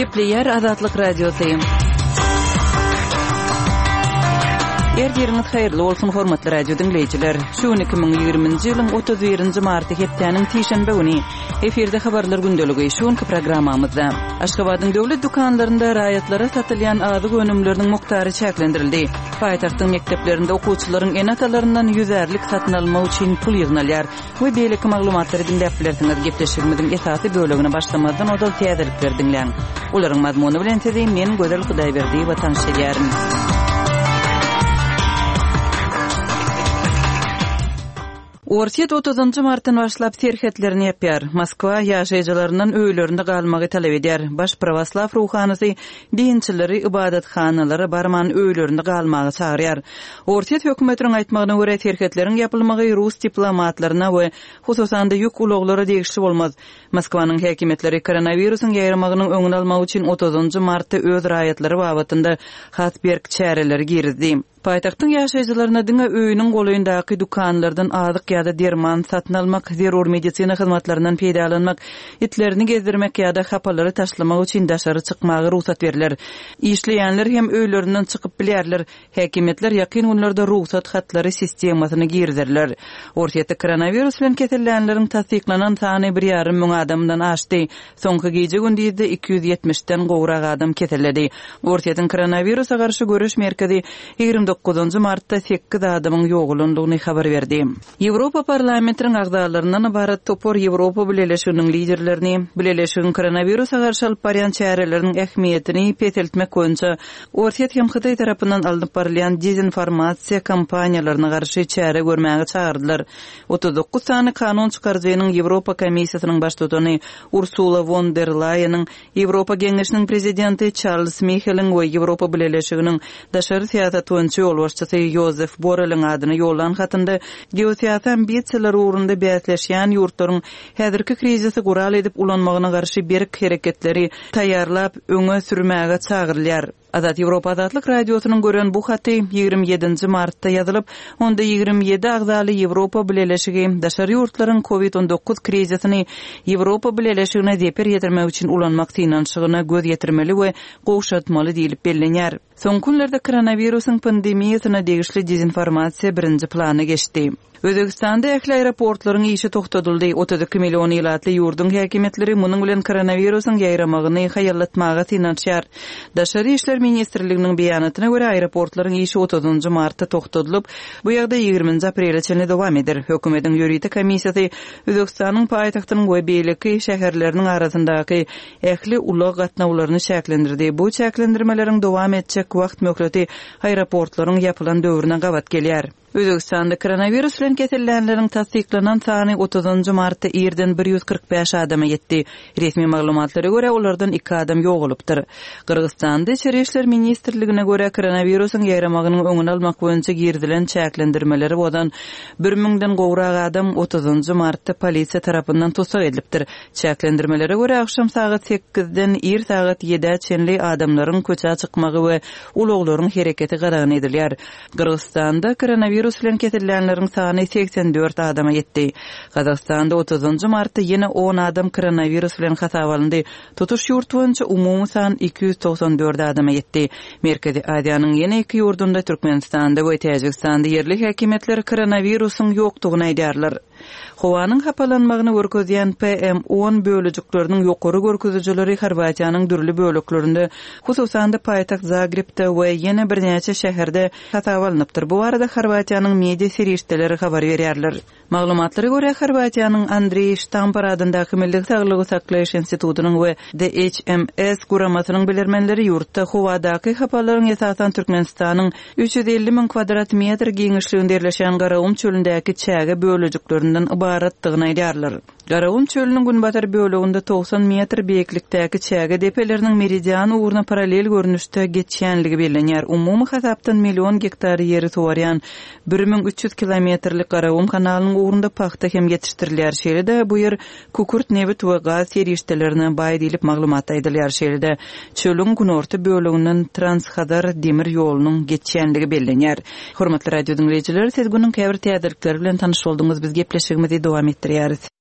Gepleyer Azatlyk Radiosyň. Erdiriniz hayırlı olsun hormatly radio dinleyijiler. Şu 2020-nji ýylyň 31-nji marty hepdeniň tişenbe güni eferde habarlar gündöligi şuňky programmamyzda Aşgabatyň döwlet dukanlarynda raýatlara satylýan azyk önümleriniň muktary çäklendirildi. Paýtagtyň mekdeplerinde okuwçylaryň enatalaryndan 100'lik satyn almak üçin pul ýygnalýar. Bu beýleki maglumatlary dinläp bilersiňiz. Gepleşigimiziň esasy bölegine başlamadan odal täzelikler dinleň. Olaryň mazmuny bilen tezeýin men Gözel Hudaýberdi we tanışýaryn. Ortiýet 30-njy martdan başlap serhetlerini ýapýar. Moskwa ýaşaýjylarynyň öýlerinde galmagy talap edýär. Baş Pravoslav ruhanysy dinçileri ibadathanalary barman öýlerinde galmagy çagyrýar. Ortiýet hökümetiniň aýtmagyna görä serhetleriň ýapylmagy Rus diplomatlaryna we hususanda ýük ulaglara degişli bolmaz. Moskwanyň häkimetleri koronawirusyň ýaýramagynyň öňüni almak üçin 30-njy martda öz raýatlary babatynda hatberg çäreleri girizdi. Paýtagtyň ýaşaýjylaryna diňe öýüniň golaýyndaky dukanlardan azyk ýa-da derman satyn almak, zerur medisina hyzmatlarynyň peýdalanmak, itlerini gezdirmek ýa-da hapalary taşlamak üçin daşary çykmagy ruhsat beriler. Işleýänler hem öýlerinden çykyp bilýärler. Häkimetler ýakyn günlerde ruhsat hatlary sistemasyny girdirler. Ortiýetde koronawirus bilen kesilýänleriň tasdiklanan sany 1,5 million adamdan aşdy. Soňky gece gündizde 270-den gowrak adam kesildi. Ortiýetiň koronawirusa garşy görüş merkezi 29 martda 8 adamyň ýoğulandygyny habar berdi. Ýewropa parlamentiniň agzalarynyň ibarat topor Ýewropa Birleşiginiň liderlerini birleşigiň koronawirusa garşy alyp barýan çäreleriniň ähmiýetini peteltmek boýunça Ortiýet hem Hytaý tarapyndan alınıp barýan dezinformasiýa kampaniýalaryna garşy çäre görmäge çagyrdylar. 39 sany kanun çykarjynyň Ýewropa Komissiýasynyň başdotany Ursula von der Leyen'in, Ýewropa Geňeşiniň prezidenti Charles Michel'in we Ýewropa Birleşiginiň daşary siýasat ýol başçysy Josef Borrell'in adyny ýollan hatynda geosiýasat biçiler ugrunda bäsleşýän ýurtlaryň häzirki krizisi gural edip ulanmagyna garşy berk hereketleri taýýarlap öňe sürmäge çagyrylýar. Azat Ýewropa Azatlyk Radiosynyň gören bu haty 27-nji martda ýazylyp, onda 27 agzaly Ýewropa Birleşigi daşary ýurtlaryň COVID-19 krizisini Ýewropa Birleşigine zeper ýetirmek üçin ulanmak synanşygyna göz ýetirmeli we gowşatmaly diýilip bellenýär. Soň günlerde koronawirusyň pandemiýasyna degişli dezinformasiýa birinji plana geçdi. Özbekistanda ähli aeroportlaryň işi toktatyldy. 32 million ýylatly ýurdun häkimetleri munyň bilen koronawirusyň ýaýramagyny haýallatmaga synanşýar. Daşary işler ministrliginiň beýanatyna görä aeroportlaryň işi 30-njy martda toktatylyp, bu ýagda 20-nji aprelçe dowam eder. Hökümetiň ýuridik komissiýasy Özbekistanyň paýtagtynyň we beýleki şäherleriniň arasyndaky ähli ulag gatnawlaryny şäklendirdi. Bu şäklendirmeleriň dowam etjek wagt möhleti aeroportlaryň ýapylan döwrüne gabat gelýär. Özbekistanda koronavirus bilen kesilýänleriň tasdiklanan sany 30-njy martda ýerden 145 adama ýetdi. Resmi maglumatlara görä olardan 2 adam ýoğulypdyr. Kyrgyzstanda Içeri işler ministrligine görä koronawirusyň ýaýramagynyň öňüni almak boýunça girdilen çäklendirmeleri bolan 1000-den gowrak adam 30-njy martda polisiýa tarapyndan tutsak edilipdir. Çäklendirmelere görä akşam saat 8-den er saat 7-e çenli adamlaryň köçe çykmagy we ulaglaryň hereketi garagan edilýär. Kyrgyzstanda koronavirus bilen kesilýänleriň sany 84 adama ýetdi. Kazakstanda 30-njy martda ýene 10 adam koronavirus bilen hasap alındy. Tutuş ýurt boýunça umumy san 294 adama ýetdi. Merkezi Aziýanyň ýene 2 ýurdunda Türkmenistanda we Täjikistanda yerli häkimetler koronawirusyň ýokdugyny aýdýarlar. Howanyň hapalanmagyny görkezýän PM10 bölejikleriniň ýokary görkezüjileri Horwatiýanyň dürli böleklerinde, hususanda paýtagt Zagrebde we ýene birnäçe şäherde hasap alınıpdyr. Bu arada Horwatiýanyň media serişdeleri habar berýärler. Maglumatlara görä Horwatiýanyň Andrei Štampar adyndaky Milli Saglygy saklaýyş institutynyň we DHMS guramasynyň bilermenleri ýurtda howadaky hapalaryň esasan Türkmenistanyň 350 000 kvadrat metr giňişliginde ýerleşen Garawum çölündäki çäge bölejikleri ibaratdygyny aýdýarlar. Garawum çölüniň günbatar böleginde 90 metr beýiklikdäki çäge depeleriniň meridian ugruna paralel görnüşde geçýänligi bellenýär. Umumy hasapdan million hektar ýeri suwarýan 1300 kilometrlik Garawum kanalynyň ugrunda paxta hem ýetişdirilýär. Şeýle bu ýer kukurt, nebit we gaz serişdelerini baý diýilip maglumat aýdylýar. Şeýle çölüň günorta böleginden Transhadar demir ýolunyň geçýänligi bellenýär. Hormatly radio dinleyijiler, siz günüň käbir täzelikleri bilen tanyş bolduňyz. Biz gepleşigimizi dowam etdirýäris.